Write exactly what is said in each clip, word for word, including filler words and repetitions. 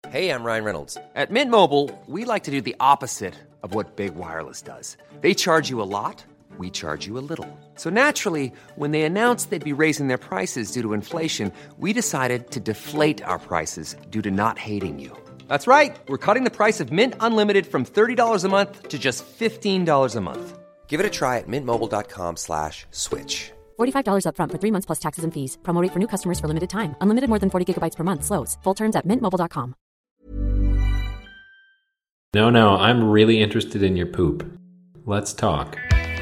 Hey, I'm Ryan Reynolds. At Mint Mobile, we like to do the opposite of what Big Wireless does. They charge you a lot, we charge you a little. So naturally, when they announced they'd be raising their prices due to inflation, we decided to deflate our prices due to not hating you. That's right. We're cutting the price of Mint Unlimited from thirty dollars a month to just fifteen dollars a month. Give it a try at mintmobile.com slash switch. forty-five dollars up front for three months plus taxes and fees. Promo rate for new customers for limited time. Unlimited more than forty gigabytes per month. Slows full terms at mint mobile dot com. No, no, I'm really interested in your poop. Let's talk.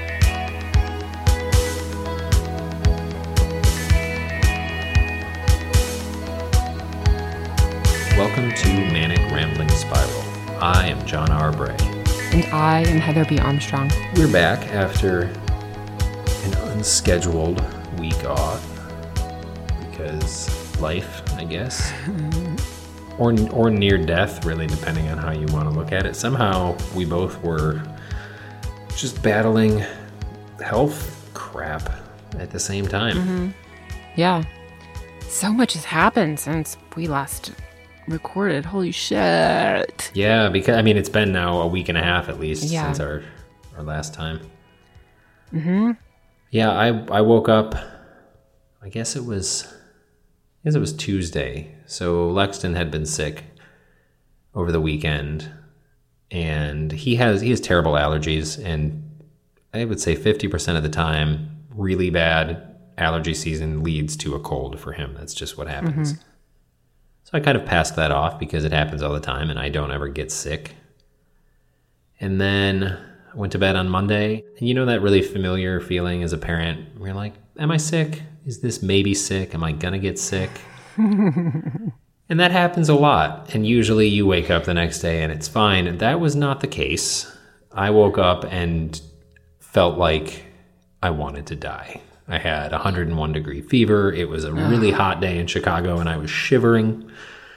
Welcome to Manic Rambling Spiral. I am John R. Bray. And I am Heather B. Armstrong. We're back after an unscheduled week off because life, I guess. Or or near death, really, depending on how you want to look at it. Somehow, we both were just battling health crap at the same time. Mm-hmm. Yeah. So much has happened since we last recorded. Holy shit. Yeah, because, I mean, it's been now a week and a half at least yeah. since our, our last time. Mm-hmm. Yeah, I, I woke up, I guess it was... I guess it was Tuesday. So Lexton had been sick over the weekend, and he has he has terrible allergies, and I would say fifty percent of the time, really bad allergy season leads to a cold for him. That's just what happens. Mm-hmm. So I kind of passed that off because it happens all the time, and I don't ever get sick. And then I went to bed on Monday, and you know that really familiar feeling as a parent where you're like, am I sick? Is this maybe sick? Am I gonna get sick? And that happens a lot. And usually you wake up the next day and it's fine. And that was not the case. I woke up and felt like I wanted to die. I had one hundred one degree fever. It was a really hot day in Chicago and I was shivering.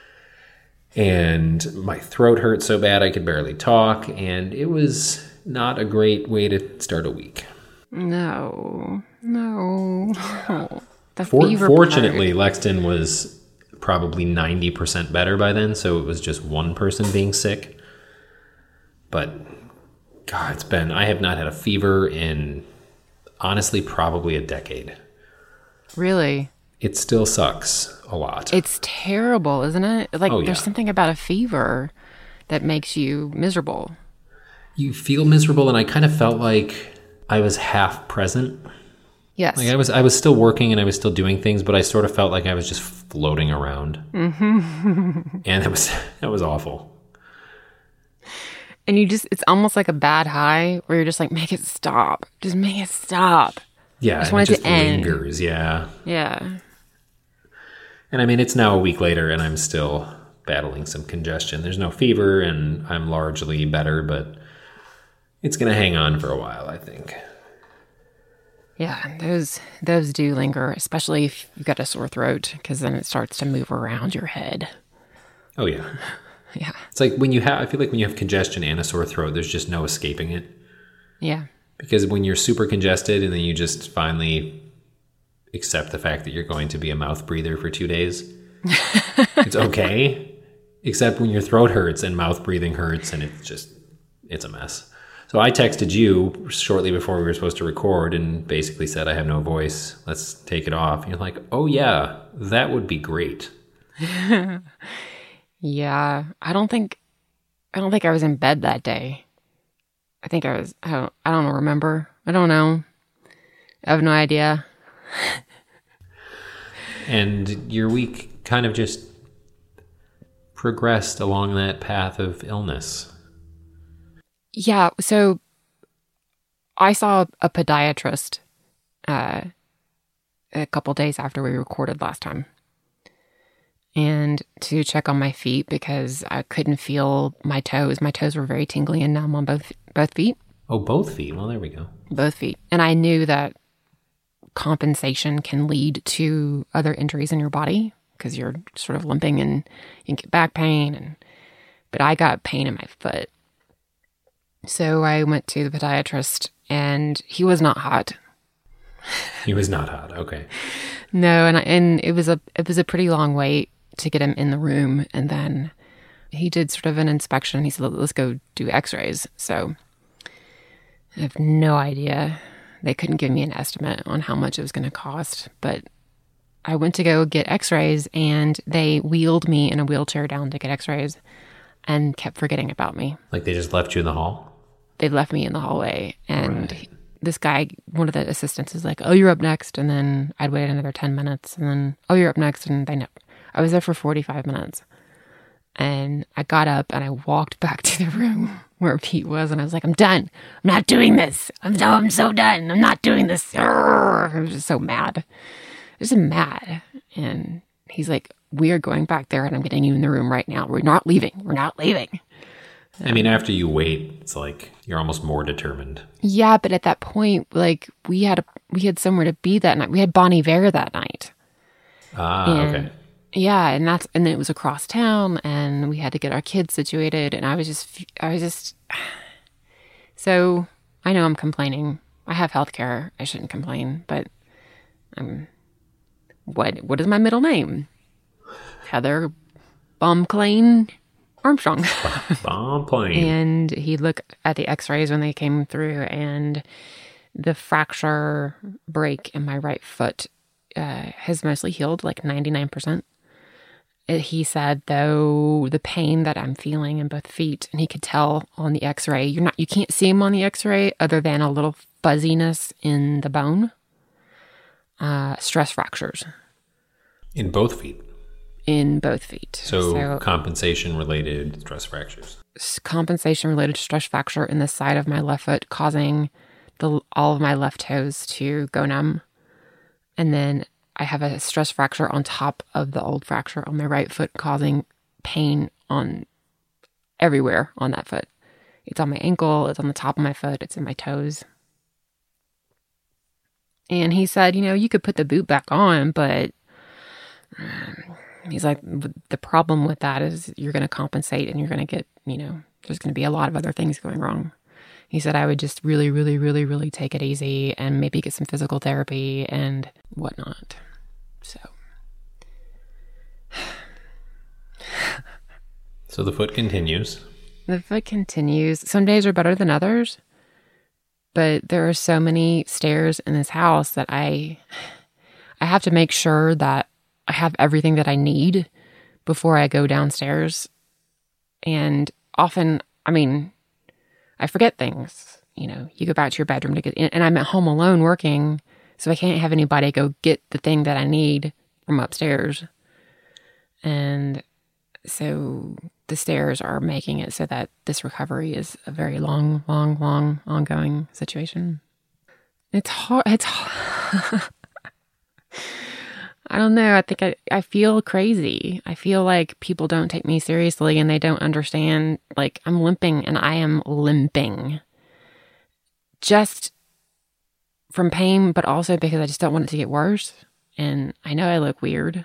And my throat hurt so bad I could barely talk. And it was not a great way to start a week. No, no. The For, fever fortunately, part. Lexton was probably ninety percent better by then, so it was just one person being sick. But, God, it's been... I have not had a fever in, honestly, probably a decade. Really? It still sucks a lot. It's terrible, isn't it? Like, oh, yeah. There's something about a fever that makes you miserable. You feel miserable, and I kind of felt like I was half present. Yes. Like I was I was still working and I was still doing things, but I sort of felt like I was just floating around. Mm-hmm. And that was that was awful. And you just it's almost like a bad high where you're just like, make it stop. Just make it stop. Yeah, I just and want it it just to end. lingers, yeah. Yeah. And I mean it's now a week later and I'm still battling some congestion. There's no fever and I'm largely better, but it's gonna hang on for a while, I think. Yeah, those those do linger, especially if you've got a sore throat, because then it starts to move around your head. Oh, yeah. Yeah. It's like when you have, I feel like when you have congestion and a sore throat, there's just no escaping it. Yeah. Because when you're super congested and then you just finally accept the fact that you're going to be a mouth breather for two days, it's okay. Except when your throat hurts and mouth breathing hurts and it's just, it's a mess. So I texted you shortly before we were supposed to record and basically said, I have no voice. Let's take it off. And you're like, oh yeah, that would be great. Yeah. I don't think, I don't think I was in bed that day. I think I was, I don't, I don't remember. I don't know. I have no idea. And your week kind of just progressed along that path of illness. Yeah, so I saw a podiatrist uh, a couple days after we recorded last time, and to check on my feet because I couldn't feel my toes. My toes were very tingly and numb on both both feet. Oh, both feet. Well, there we go. Both feet. And I knew that compensation can lead to other injuries in your body because you're sort of limping and you can get back pain. And but I got pain in my foot. So I went to the podiatrist and he was not hot. He was not hot. Okay. No, and I, and it was a it was a pretty long wait to get him in the room, and then he did sort of an inspection. He said, let's go do x-rays. So I have no idea. They couldn't give me an estimate on how much it was going to cost, but I went to go get x-rays and they wheeled me in a wheelchair down to get x-rays and kept forgetting about me. Like they just left you in the hall? They left me in the hallway, and Right. this guy, one of the assistants, is like, oh, you're up next. And then I'd wait another ten minutes, and then, oh, you're up next. And they never. I was there for forty-five minutes. And I got up and I walked back to the room where Pete was, and I was like, I'm done. I'm not doing this. I'm so, I'm so done. I'm not doing this. Arrgh. I was just so mad. Just mad. And he's like, we are going back there, and I'm getting you in the room right now. We're not leaving. We're not leaving. I mean, after you wait, it's like you're almost more determined. Yeah, but at that point, like we had a, we had somewhere to be that night. We had Bon Iver that night. Ah, And- okay. Yeah, and that's and it was across town, and we had to get our kids situated, and I was just I was just so I know I'm complaining. I have health care. I shouldn't complain, but um, what what is my middle name? Heather Baumklein Armstrong. Bomb plane. And he looked at the x-rays when they came through, and the fracture break in my right foot uh, has mostly healed, like ninety-nine percent. It, he said, though, the pain that I'm feeling in both feet, and he could tell on the x-ray, you're not, you can't see him on the x-ray other than a little fuzziness in the bone. Uh, stress fractures In both feet. in both feet. So, compensation-related stress fractures. compensation related stress fracture in the side of my left foot, causing the all of my left toes to go numb. And then I have a stress fracture on top of the old fracture on my right foot, causing pain on everywhere on that foot. It's on my ankle, it's on the top of my foot, it's in my toes. And he said, you know, you could put the boot back on, but um, he's like, the problem with that is you're going to compensate and you're going to get, you know, there's going to be a lot of other things going wrong. He said I would just really, really, really, really take it easy and maybe get some physical therapy and whatnot. So. So the foot continues. The foot continues. Some days are better than others, but there are so many stairs in this house that I, I have to make sure that I have everything that I need before I go downstairs. And often, I mean, I forget things. You know, you go back to your bedroom to get in, and I'm at home alone working, so I can't have anybody go get the thing that I need from upstairs. And so the stairs are making it so that this recovery is a very long, long, long, ongoing situation. It's hard. It's hard. I don't know. I think I, I feel crazy. I feel like people don't take me seriously and they don't understand. Like, I'm limping and I am limping. Just from pain, but also because I just don't want it to get worse. And I know I look weird.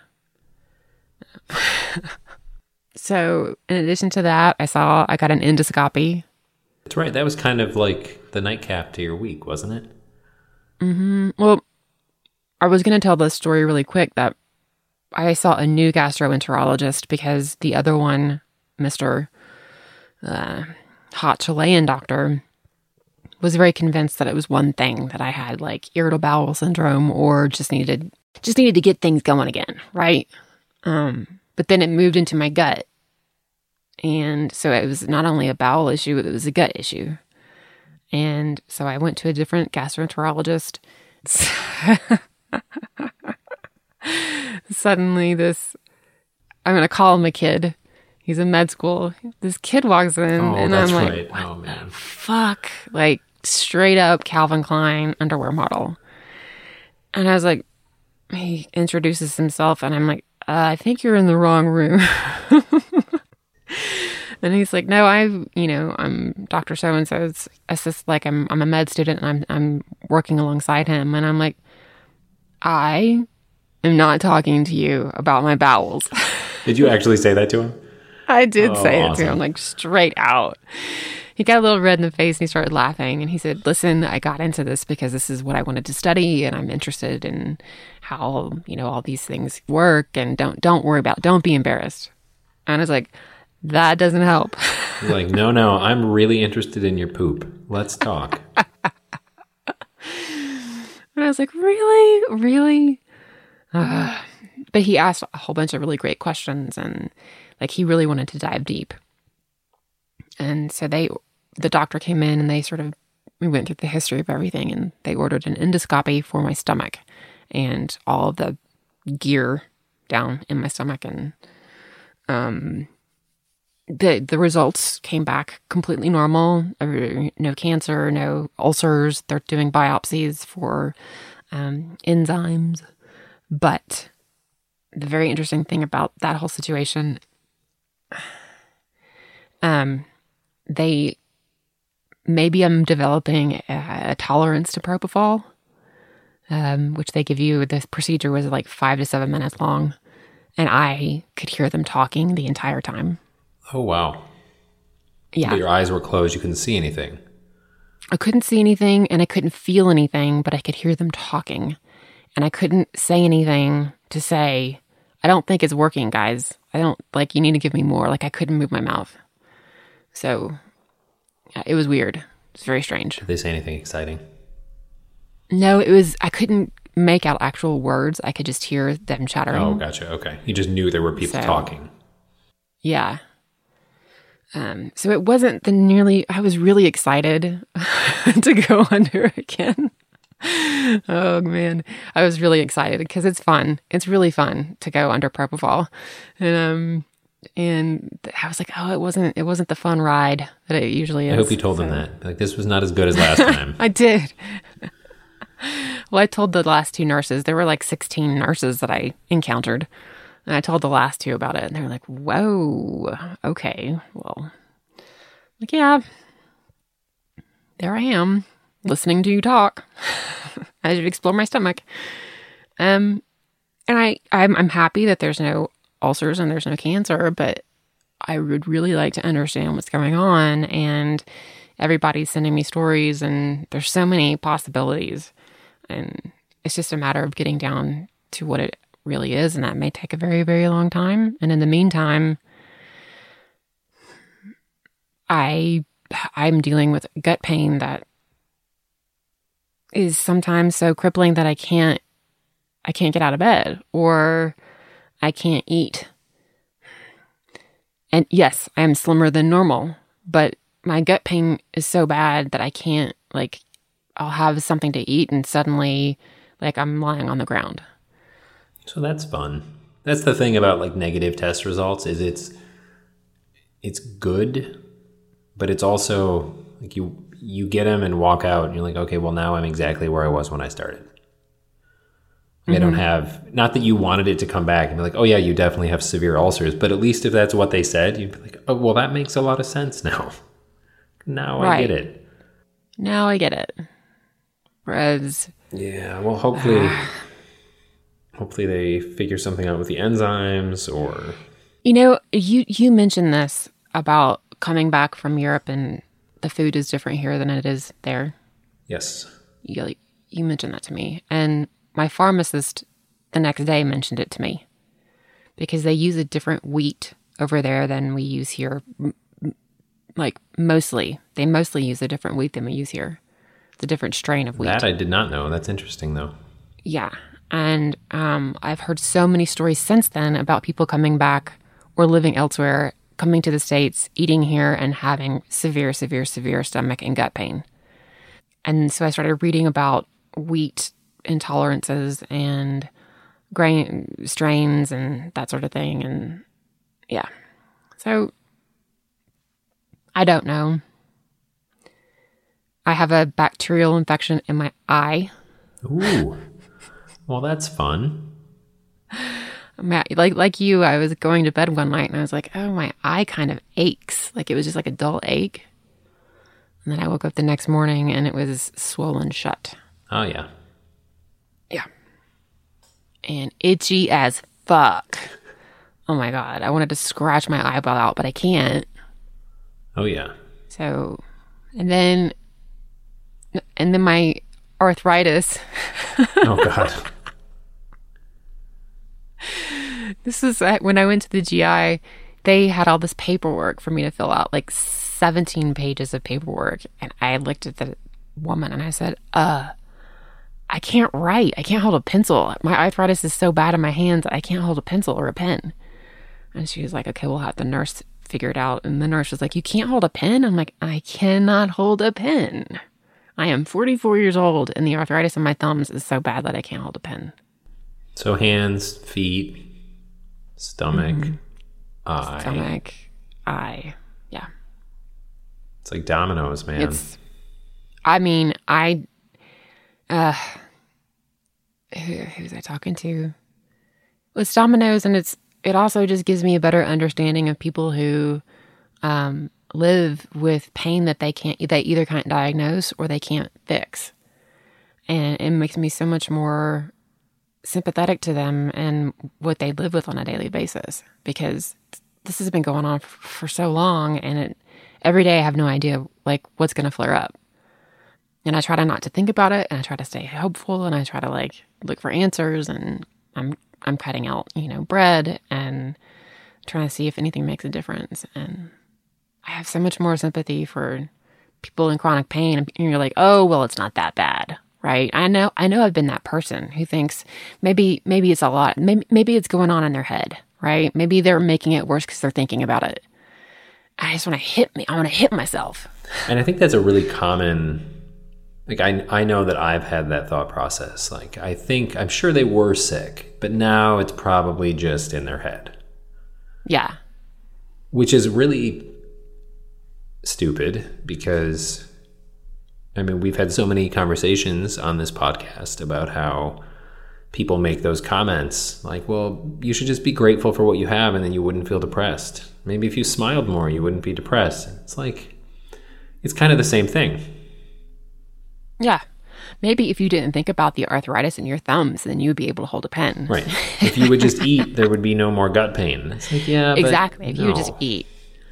So, in addition to that, I saw I got an endoscopy. That's right. That was kind of like the nightcap to your week, wasn't it? Mm-hmm. Well, I was going to tell this story really quick that I saw a new gastroenterologist because the other one, Mister Uh, hot Chilean doctor, was very convinced that it was one thing, that I had like irritable bowel syndrome or just needed just needed to get things going again, right? Um, but then it moved into my gut. And so it was not only a bowel issue, it was a gut issue. And so I went to a different gastroenterologist. Suddenly this, I'm going to call him a kid. He's in med school. This kid walks in Oh, and that's I'm like, right. what Oh, man. the fuck? Like straight up Calvin Klein underwear model. And I was like, he introduces himself and I'm like, uh, I think you're in the wrong room. And he's like, no, I've, you know, I'm Doctor So-and-so's assist, like I'm, I'm a med student and I'm, I'm working alongside him. And I'm like, I am not talking to you about my bowels. Did you actually say that to him? I did Oh, say it awesome. to him, like straight out. He got a little red in the face and he started laughing. And he said, listen, I got into this because this is what I wanted to study. And I'm interested in how, you know, all these things work. And don't, don't worry about, don't be embarrassed. And I was like, that doesn't help. He's like, no, no, I'm really interested in your poop. Let's talk. And I was like, really? Really? Uh, but he asked a whole bunch of really great questions, and like he really wanted to dive deep. And so they, the doctor came in and they sort of, we went through the history of everything, and they ordered an endoscopy for my stomach and all of the gear down in my stomach. And um, the the results came back completely normal. No cancer, no ulcers. They're doing biopsies for um, enzymes. But the very interesting thing about that whole situation, um, they maybe I'm developing a, a tolerance to propofol, um, which they give you. The procedure was like five to seven minutes long, and I could hear them talking the entire time. Oh, wow. Yeah. But your eyes were closed. You couldn't see anything. I couldn't see anything, and I couldn't feel anything, but I could hear them talking. And I couldn't say anything to say, I don't think it's working, guys. I don't, like, you need to give me more. Like, I couldn't move my mouth. So, yeah, it was weird. It's very strange. Did they say anything exciting? No, it was, I couldn't make out actual words. I could just hear them chattering. Oh, gotcha. Okay. You just knew there were people So, talking. Yeah. Um, so it wasn't the nearly, I was really excited to go under again. Oh man, I was really excited because it's fun. It's really fun to go under propofol. And, um, and I was like, oh, it wasn't, it wasn't the fun ride that it usually is. I hope you told so. them that. Like, this was not as good as last time. I did. Well, I told the last two nurses, there were like sixteen nurses that I encountered. And I told the last two about it, and they were like, whoa, okay, well, like, yeah, there I am, listening to you talk as you explore my stomach. Um, and I, I'm, I'm happy that there's no ulcers and there's no cancer, but I would really like to understand what's going on, and everybody's sending me stories, and there's so many possibilities, and it's just a matter of getting down to what it really is, and that may take a very, very long time. And in the meantime, I I'm dealing with gut pain that is sometimes so crippling that I can't I can't get out of bed, or I can't eat. And yes, I am slimmer than normal, but my gut pain is so bad that I can't, like, I'll have something to eat and suddenly, like, I'm lying on the ground. So that's fun. That's the thing about, like, negative test results, is it's it's good, but it's also like you you get them and walk out and you're like, okay, well, now I'm exactly where I was when I started. Like, mm-hmm. I don't have, not that you wanted it to come back and be like, oh yeah, you definitely have severe ulcers, but at least if that's what they said, you'd be like, oh, well, that makes a lot of sense now. Now I right. get it. Now I get it. Whereas, yeah, well, hopefully. Hopefully they figure something out with the enzymes, or... You know, you, you mentioned this about coming back from Europe and the food is different here than it is there. Yes. You, you mentioned that to me. And my pharmacist the next day mentioned it to me. Because they use a different wheat over there than we use here. Like, mostly. They mostly use a different wheat than we use here. It's a different strain of wheat. That I did not know. That's interesting, though. Yeah. And um, I've heard so many stories since then about people coming back or living elsewhere, coming to the States, eating here, and having severe, severe, severe stomach and gut pain. And so I started reading about wheat intolerances and grain strains and that sort of thing. And yeah. So I don't know. I have a bacterial infection in my eye. Ooh. Well, that's fun. Like like you, I was going to bed one night and I was like, oh, my eye kind of aches. Like it was just like a dull ache. And then I woke up the next morning and it was swollen shut. Oh, yeah. Yeah. And itchy as fuck. Oh, my God. I wanted to scratch my eyeball out, but I can't. Oh, yeah. So, and then, and then my arthritis. Oh, God. This is when I went to the G I. they had all this paperwork for me to fill out, like seventeen pages of paperwork. And I looked at the woman and I said, uh, I can't write. I can't hold a pencil. My arthritis is so bad in my hands, I can't hold a pencil or a pen. And she was like, okay, we'll have the nurse figure it out. And the nurse was like, you can't hold a pen? I'm like, I cannot hold a pen. I am forty-four years old and the arthritis in my thumbs is so bad that I can't hold a pen. So hands, feet, stomach, mm-hmm. eye. Stomach, eye. Yeah. It's like dominoes, man. It's, I mean, I, uh, who, who was I talking to? It's dominoes, and it's, it also just gives me a better understanding of people who um, live with pain that they can't, they either can't diagnose or they can't fix. And it makes me so much more sympathetic to them and what they live with on a daily basis, because this has been going on for, for so long, and it, every day I have no idea like what's going to flare up. And I try to not to think about it, and I try to stay hopeful, and I try to like look for answers, and I'm I'm cutting out, you know, bread and trying to see if anything makes a difference. And I have so much more sympathy for people in chronic pain. And you're like, oh, well, it's not that bad, right? I know, I know I've been that person who thinks maybe, maybe it's a lot. Maybe, maybe it's going on in their head, right? Maybe they're making it worse because they're thinking about it. I just want to hit me. I want to hit myself. And I think that's a really common, like, I I know that I've had that thought process. Like, I think, I'm sure they were sick, but now it's probably just in their head. Yeah. Which is really stupid because, I mean, we've had so many conversations on this podcast about how people make those comments like, well, you should just be grateful for what you have and then you wouldn't feel depressed. Maybe if you smiled more, you wouldn't be depressed. It's like, it's kind of the same thing. Yeah. Maybe if you didn't think about the arthritis in your thumbs, then you would be able to hold a pen. Right. If you would just eat, there would be no more gut pain. It's like, yeah, but exactly. If no. you would just eat.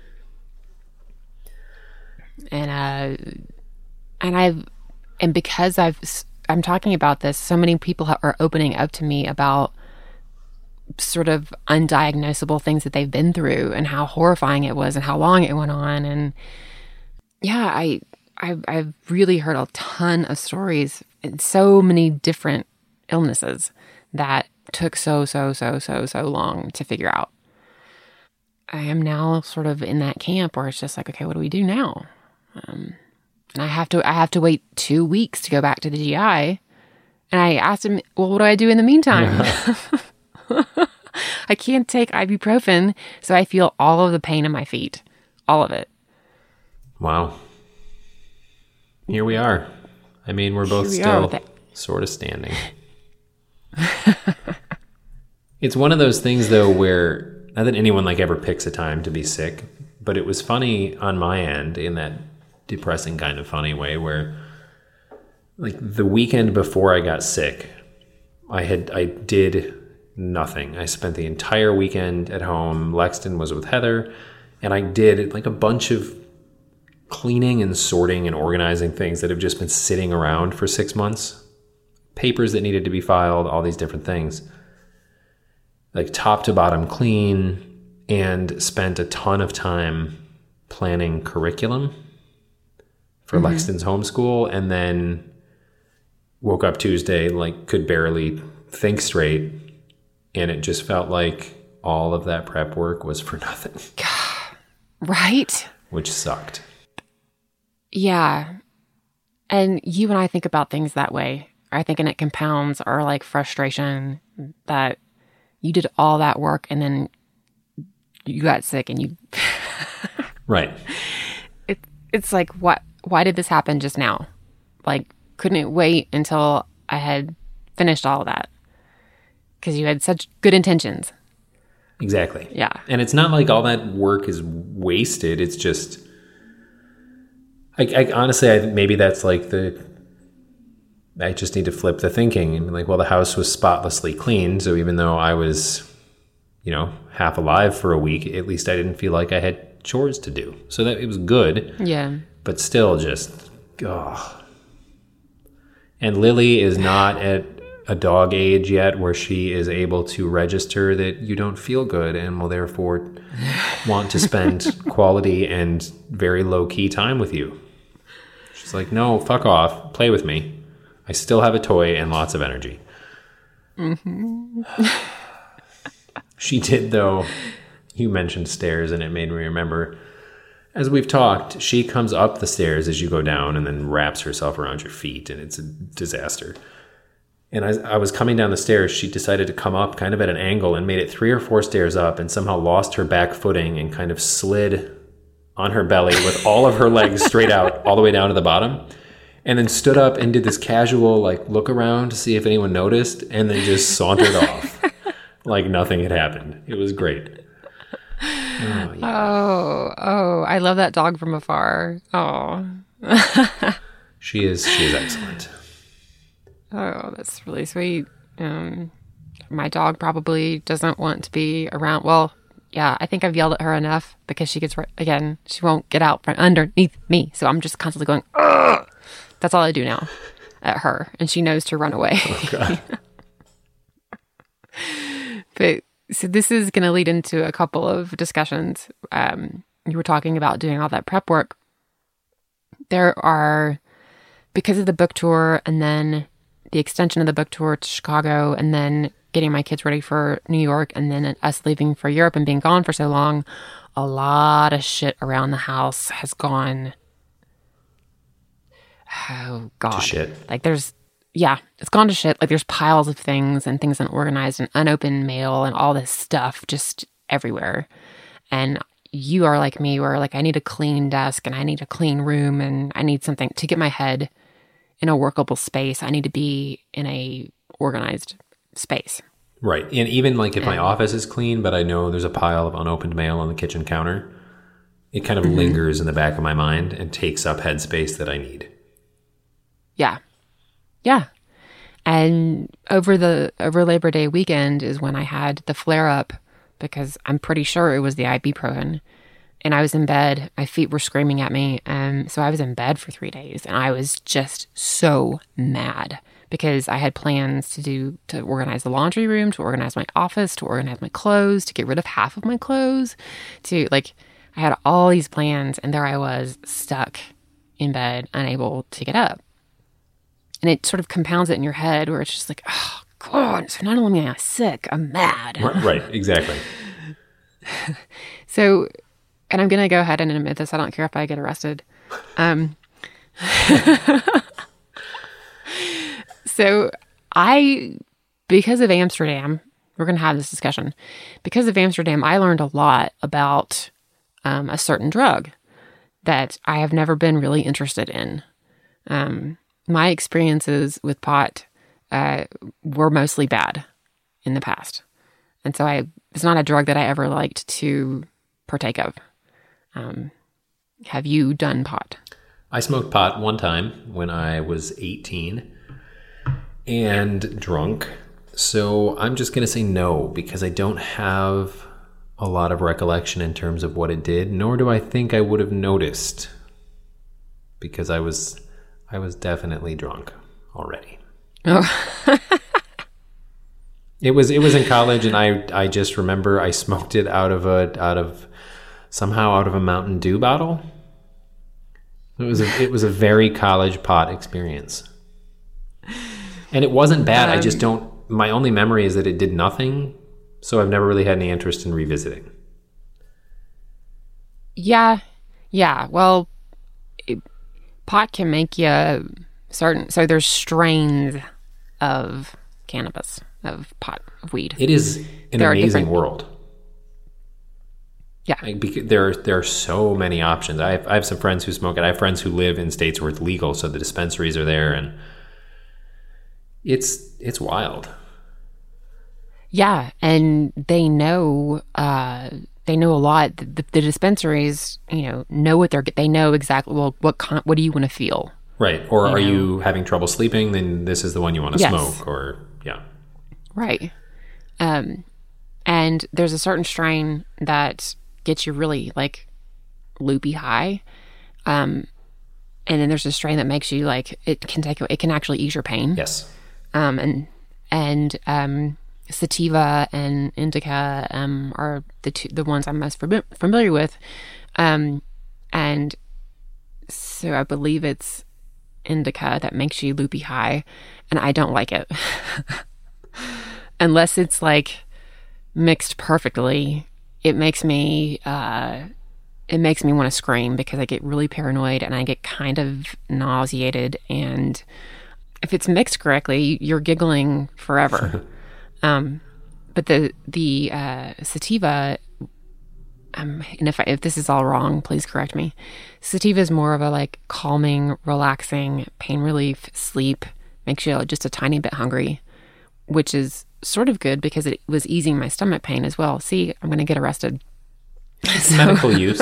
And, uh, and I've, and because I've, I'm talking about this, so many people are opening up to me about sort of undiagnosable things that they've been through and how horrifying it was and how long it went on. And yeah, I, I've, I've really heard a ton of stories and so many different illnesses that took so, so, so, so, so long to figure out. I am now sort of in that camp where it's just like, okay, what do we do now? Um, and I have to, I have to wait two weeks to go back to the G I. And I asked him, well, what do I do in the meantime? Yeah. I can't take ibuprofen, so I feel all of the pain in my feet. All of it. Wow. Here we are. I mean, we're both we still the- sort of standing. It's one of those things, though, where not that anyone like ever picks a time to be sick, but it was funny on my end in that depressing kind of funny way where like the weekend before I got sick, I had I did nothing. I spent the entire weekend at home. Lexton was with Heather, and I did like a bunch of cleaning and sorting and organizing things that have just been sitting around for six months. Papers that needed to be filed, all these different things. Like top to bottom clean, and spent a ton of time planning curriculum for mm-hmm. Lexton's homeschool, and then woke up Tuesday, like could barely think straight, and it just felt like all of that prep work was for nothing. Right? Which sucked. Yeah. And you and I think about things that way. I think, and it compounds our like frustration that you did all that work and then you got sick and you... Right. It, it's like, what? Why did this happen just now? Like, couldn't it wait until I had finished all of that? Because you had such good intentions. Exactly. Yeah. And it's not like all that work is wasted. It's just... I, I honestly, I maybe that's like the, I just need to flip the thinking and be like, well, the house was spotlessly clean. So even though I was, you know, half alive for a week, at least I didn't feel like I had chores to do. So that it was good. Yeah. But still just, oh. And Lily is not at a dog age yet where she is able to register that you don't feel good and will therefore want to spend quality and very low-key time with you. She's like, no, fuck off. Play with me. I still have a toy and lots of energy. Mm-hmm. She did, though. You mentioned stairs, and it made me remember, as we've talked, she comes up the stairs as you go down and then wraps herself around your feet, and it's a disaster. And as I was coming down the stairs, she decided to come up kind of at an angle and made it three or four stairs up and somehow lost her back footing and kind of slid on her belly with all of her legs straight out all the way down to the bottom. And then stood up and did this casual like look around to see if anyone noticed and then just sauntered off like nothing had happened. It was great. Oh, yeah. oh, oh, I love that dog from afar. Oh. She is, she is excellent. Oh, that's really sweet. Um, my dog probably doesn't want to be around. Well, yeah, I think I've yelled at her enough because she gets, right, again, she won't get out from underneath me. So I'm just constantly going, ugh. That's all I do now at her. And she knows to run away. Oh, God. But so this is going to lead into a couple of discussions. Um, you were talking about doing all that prep work. There are, because of the book tour and then the extension of the book tour to Chicago and then getting my kids ready for New York and then us leaving for Europe and being gone for so long, a lot of shit around the house has gone, oh God. To shit. Like there's, yeah, it's gone to shit. Like there's piles of things and things unorganized and unopened mail and all this stuff just everywhere. And you are like me where like I need a clean desk and I need a clean room and I need something to get my head in a workable space. I need to be in a organized space. Right. And even like if and, my office is clean, but I know there's a pile of unopened mail on the kitchen counter, it kind of mm-hmm. lingers in the back of my mind and takes up headspace that I need. Yeah. Yeah. And over the over Labor Day weekend is when I had the flare up because I'm pretty sure it was the ibuprofen. And I was in bed. My feet were screaming at me. Um, so I was in bed for three days. And I was just so mad because I had plans to do, to organize the laundry room, to organize my office, to organize my clothes, to get rid of half of my clothes, to like, I had all these plans. And there I was stuck in bed, unable to get up. And it sort of compounds it in your head where it's just like, oh, God. So not only am I sick, I'm mad. Right, right, exactly. So, and I'm going to go ahead and admit this. I don't care if I get arrested. Um, so I, because of Amsterdam, we're going to have this discussion. Because of Amsterdam, I learned a lot about um, a certain drug that I have never been really interested in. Um My experiences with pot uh, were mostly bad in the past. And so I it's not a drug that I ever liked to partake of. Um, have you done pot? I smoked pot one time when I was eighteen and drunk. So I'm just going to say no because I don't have a lot of recollection in terms of what it did, nor do I think I would have noticed because I was... I was definitely drunk already. Oh. It was it was in college, and I I just remember I smoked it out of a out of somehow out of a Mountain Dew bottle. It was a, it was a very college pot experience, and it wasn't bad. Um, I just don't. My only memory is that it did nothing, so I've never really had any interest in revisiting. Yeah, yeah. Well. It, pot can make you certain, so there's strains of cannabis, of pot, of weed. It is an there amazing world. Yeah. Like, because there, there are so many options. I have, I have some friends who smoke it. I have friends who live in states where it's legal, so the dispensaries are there, and it's it's wild. Yeah, and they know... Uh, They know a lot. The, the dispensaries, you know, know what they're. They know exactly. Well, what con, what do you want to feel? Right. Or you are know? you having trouble sleeping? Then this is the one you want to yes. smoke. Or yeah. Right. Um, and there's a certain strain that gets you really like loopy high. Um, and then there's a strain that makes you like it can take it can actually ease your pain. Yes. Um, and and um, sativa and indica um, are the two, the ones I'm most fam- familiar with. Um, and so I believe it's indica that makes you loopy high, and I don't like it. Unless it's like mixed perfectly, it makes me uh, it makes me want to scream because I get really paranoid and I get kind of nauseated. And if it's mixed correctly, you're giggling forever. um, but the the uh, sativa, um, and if I, if this is all wrong, please correct me. Sativa is more of a like calming, relaxing, pain relief, sleep, makes you just a tiny bit hungry, which is sort of good because it was easing my stomach pain as well. See, I'm going to get arrested. So, medical use.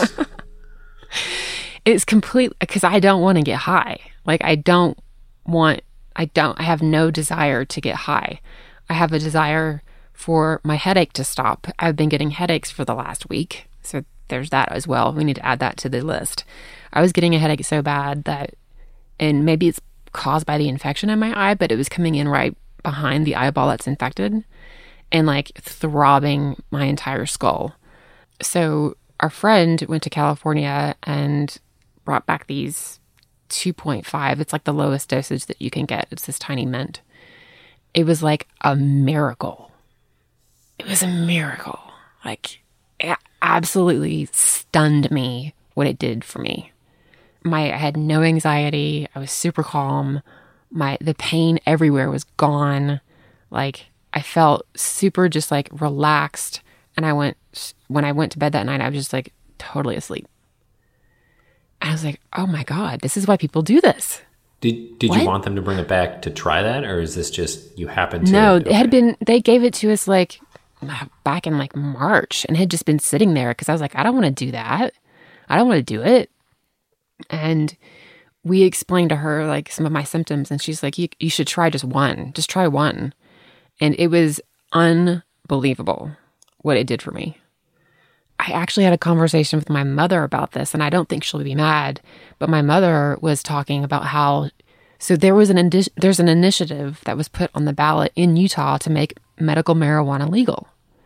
It's complete because I don't want to get high. Like I don't want, I don't, I have no desire to get high. I have a desire for my headache to stop. I've been getting headaches for the last week. So there's that as well. We need to add that to the list. I was getting a headache so bad that, and maybe it's caused by the infection in my eye, but it was coming in right behind the eyeball that's infected and like throbbing my entire skull. So our friend went to California and brought back these two point five. It's like the lowest dosage that you can get. It's this tiny mint. It was like a miracle. It was a miracle. Like it absolutely stunned me what it did for me. My I had no anxiety. I was super calm. My the pain everywhere was gone. Like I felt super just like relaxed. And I went when I went to bed that night, I was just like totally asleep. And I was like, oh my God, this is why people do this. Did Did what? you want them to bring it back to try that, or is this just you happened to? No, okay. it had been. They gave it to us like back in like March, and had just been sitting there because I was like, I don't want to do that. I don't want to do it. And we explained to her like some of my symptoms, and she's like, you, you should try just one. Just try one. And it was unbelievable what it did for me. I actually had a conversation with my mother about this, and I don't think she'll be mad, but my mother was talking about how, so there was an, indi- there's an initiative that was put on the ballot in Utah to make medical marijuana legal.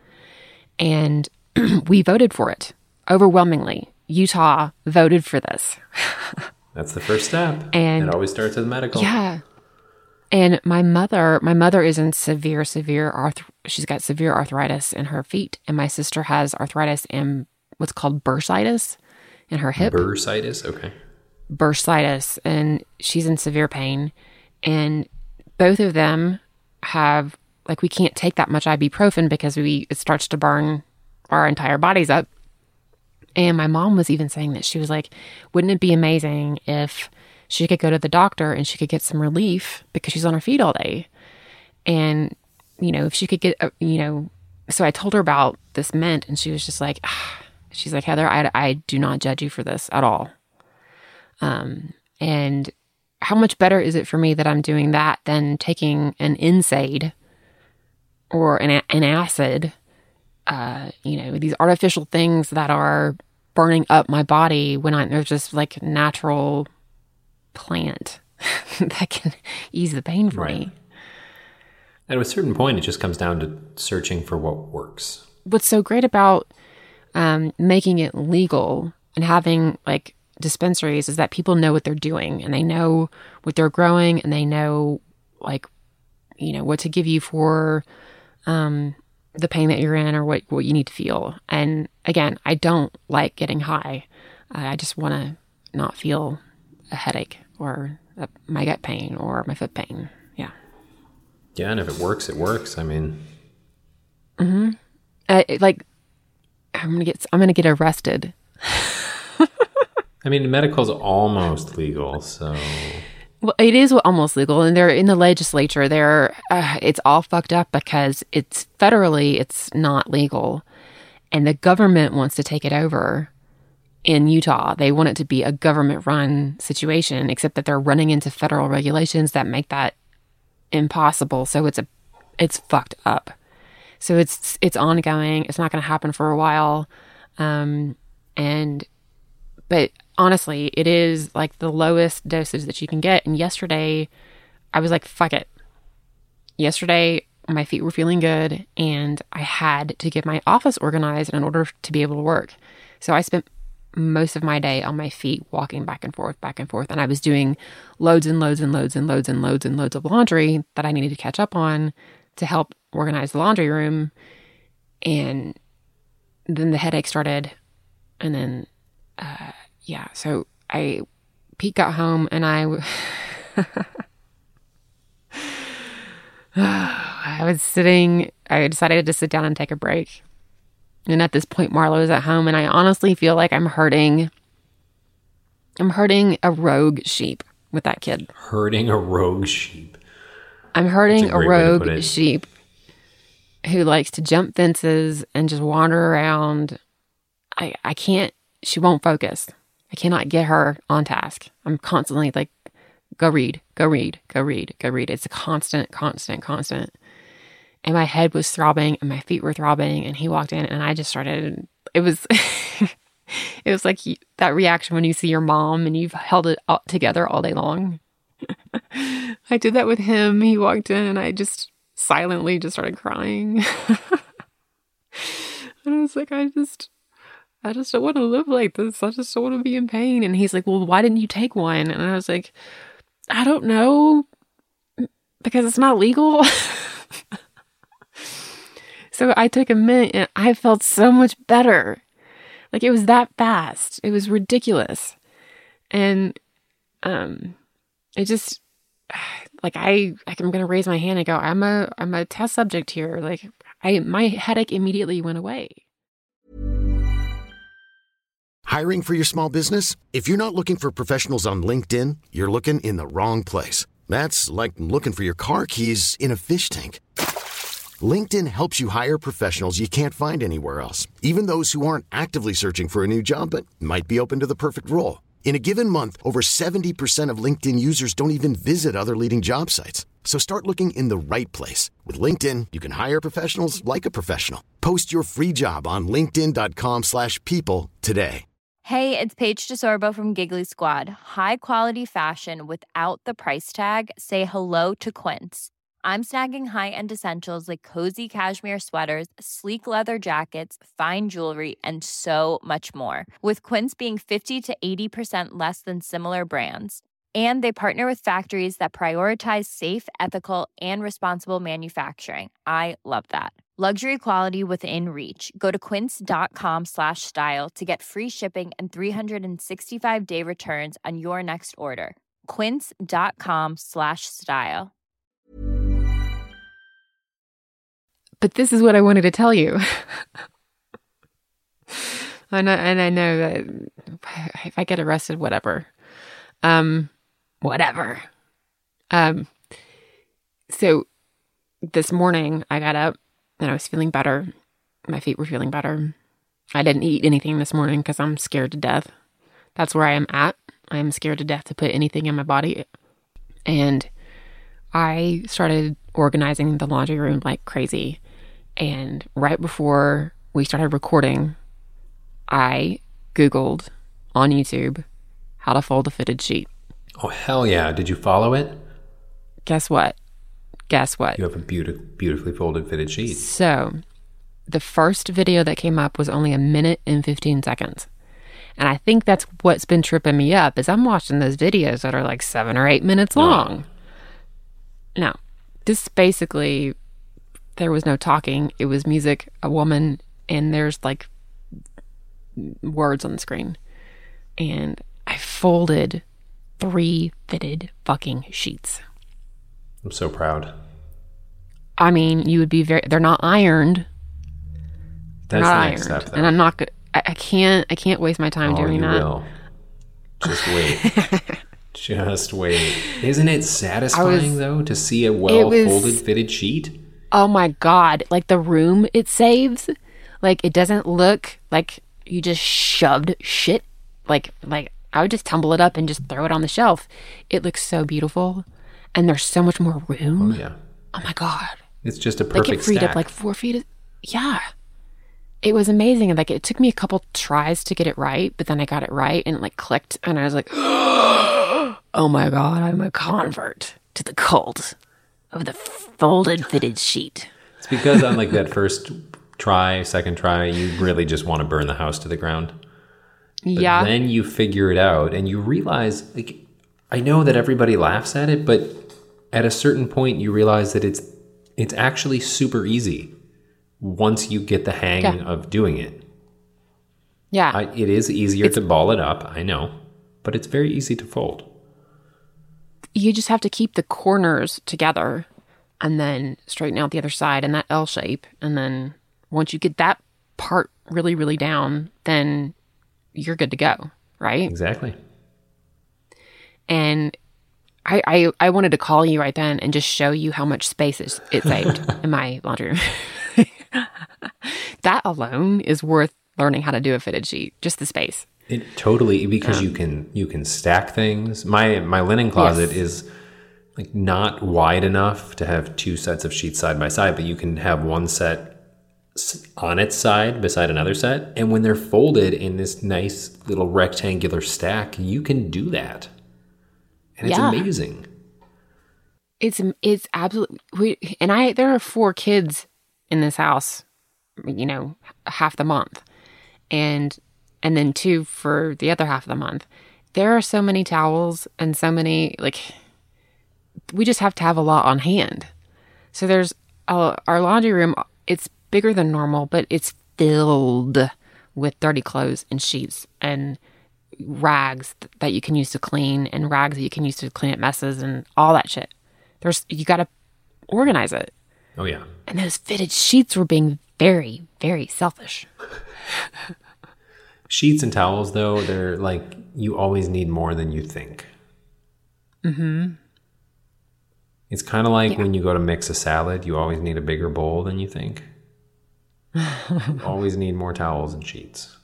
And we voted for it overwhelmingly. Utah voted for this. That's the first step. And it always starts with medical. Yeah. And my mother, my mother is in severe, severe arth. She's got severe arthritis in her feet, and my sister has arthritis and what's called bursitis in her hip. Bursitis, okay. Bursitis, and she's in severe pain. And both of them have like we can't take that much ibuprofen because we it starts to burn our entire bodies up. And my mom was even saying that she was like, wouldn't it be amazing if she could go to the doctor and she could get some relief because she's on her feet all day. And, you know, if she could get, you know, so I told her about this mint and she was just like, ah. She's like, Heather, I, I do not judge you for this at all. Um, and how much better is it for me that I'm doing that than taking an N SAID or an, an acid, uh, you know, these artificial things that are burning up my body when I, there's just like natural plant that can ease the pain for right. me. At a certain point, it just comes down to searching for what works. What's so great about um, making it legal and having like dispensaries is that people know what they're doing and they know what they're growing and they know like, you know, what to give you for um, the pain that you're in or what, what you need to feel. And again, I don't like getting high. Uh, I just want to not feel a headache or a, my gut pain or my foot pain. Yeah. Yeah, and if it works, it works. I mean, mm-hmm. uh, like I'm gonna get I'm gonna get arrested. I mean, medical's almost legal, so. Well, it is almost legal, and they're in the legislature. They're uh, it's all fucked up because it's federally it's not legal, and the government wants to take it over. In Utah, they want it to be a government-run situation, except that they're running into federal regulations that make that impossible. So it's a, it's fucked up. So it's it's ongoing. It's not going to happen for a while, um, and but honestly, it is like the lowest dosage that you can get. And yesterday, I was like, "Fuck it." Yesterday, my feet were feeling good, and I had to get my office organized in order to be able to work. So I spent most of my day on my feet, walking back and forth, back and forth. And I was doing loads and loads and loads and loads and loads and loads of laundry that I needed to catch up on to help organize the laundry room. And then the headache started. And then, uh, yeah, so I, Pete got home, and I, I was sitting, I decided to sit down and take a break. And at this point, Marlo is at home, and I honestly feel like I'm hurting, I'm hurting a rogue sheep with that kid. Hurting a rogue sheep. I'm hurting a, a rogue sheep who likes to jump fences and just wander around. I, I can't, she won't focus. I cannot get her on task. I'm constantly like, go read, go read, go read, go read. It's a constant, constant, constant. And my head was throbbing and my feet were throbbing, and he walked in and I just started, it was, it was like that reaction when you see your mom and you've held it all together all day long. I did that with him. He walked in and I just silently just started crying. And I was like, I just, I just don't want to live like this. I just don't want to be in pain. And he's like, well, why didn't you take one? And I was like, I don't know, because it's not legal. So I took a minute and I felt so much better. Like, it was that fast. It was ridiculous. And um, it just, like, I, I'm going to raise my hand and go, I'm a, I'm a test subject here. Like, I, my headache immediately went away. Hiring for your small business? If you're not looking for professionals on LinkedIn, you're looking in the wrong place. That's like looking for your car keys in a fish tank. LinkedIn helps you hire professionals you can't find anywhere else, even those who aren't actively searching for a new job but might be open to the perfect role. In a given month, over seventy percent of LinkedIn users don't even visit other leading job sites. So start looking in the right place. With LinkedIn, you can hire professionals like a professional. Post your free job on linkedin dot com slash people today. Hey, it's Paige DeSorbo from Giggly Squad. High quality fashion without the price tag. Say hello to Quince. I'm snagging high-end essentials like cozy cashmere sweaters, sleek leather jackets, fine jewelry, and so much more. With Quince being fifty to eighty percent less than similar brands. And they partner with factories that prioritize safe, ethical, and responsible manufacturing. I love that. Luxury quality within reach. Go to quince.com slash style to get free shipping and three sixty-five day returns on your next order. Quince.com slash style. But this is what I wanted to tell you. and, I, and I know that if I get arrested, whatever. Um, whatever. Um, so this morning I got up and I was feeling better. My feet were feeling better. I didn't eat anything this morning because I'm scared to death. That's where I am at. I am scared to death to put anything in my body. And I started organizing the laundry room like crazy. And right before we started recording, I Googled on YouTube how to fold a fitted sheet. Oh, hell yeah. Did you follow it? Guess what? Guess what? You have a beautiful, beautifully folded fitted sheet. So the first video that came up was only a minute and fifteen seconds. And I think that's what's been tripping me up is I'm watching those videos that are like seven or eight minutes long. No, this basically, there was no talking. It was music, a woman, and there's like words on the screen. And I folded three fitted fucking sheets. I'm so proud. I mean, you would be very, they're not ironed. They're That's not the next ironed. step, though. And I'm not good. I, I can't, I can't waste my time Oh, doing you that. will. Just wait. Just wait. Isn't it satisfying, was- though, to see a well-folded, was- fitted sheet? Oh my God. Like the room it saves, like it doesn't look like you just shoved shit. Like, like I would just tumble it up and just throw it on the shelf. It looks so beautiful. And there's so much more room. Oh, yeah. Oh my God. It's just a Like perfect it freed stack. up like four feet. Of, yeah. It was amazing. And like it took me a couple tries to get it right, but then I got it right and it like clicked. And I was like, oh my God, I'm a convert to the cult of the folded fitted sheet. It's because on like that first try, second try, you really just want to burn the house to the ground. But yeah. then you figure it out and you realize, like, I know that everybody laughs at it, but at a certain point you realize that it's it's actually super easy once you get the hang yeah. of doing it. Yeah. I, it is easier it's, to ball it up, I know, but it's very easy to fold. You just have to keep the corners together and then straighten out the other side in that L shape. And then once you get that part really, really down, then you're good to go, right? Exactly. And I, I I wanted to call you right then and just show you how much space it, it saved in my laundry room. That alone is worth learning how to do a fitted sheet, just the space. It totally, because um, you can you can stack things. My my linen closet yes. is like not wide enough to have two sets of sheets side by side, but you can have one set on its side beside another set, and when they're folded in this nice little rectangular stack, you can do that. And it's yeah. amazing. It's it's absolutely we, and I there are four kids in this house, you know, half the month. And and then two for the other half of the month. There are so many towels and so many, like, we just have to have a lot on hand. So there's uh, our laundry room, it's bigger than normal, but it's filled with dirty clothes and sheets and rags that you can use to clean and rags that you can use to clean up messes and all that shit. There's you got to organize it. Oh yeah. And those fitted sheets were being very, very selfish. Sheets and towels, though, they're like, you always need more than you think. Mm-hmm. It's kind of like yeah. when you go to mix a salad, you always need a bigger bowl than you think. You always need more towels and sheets.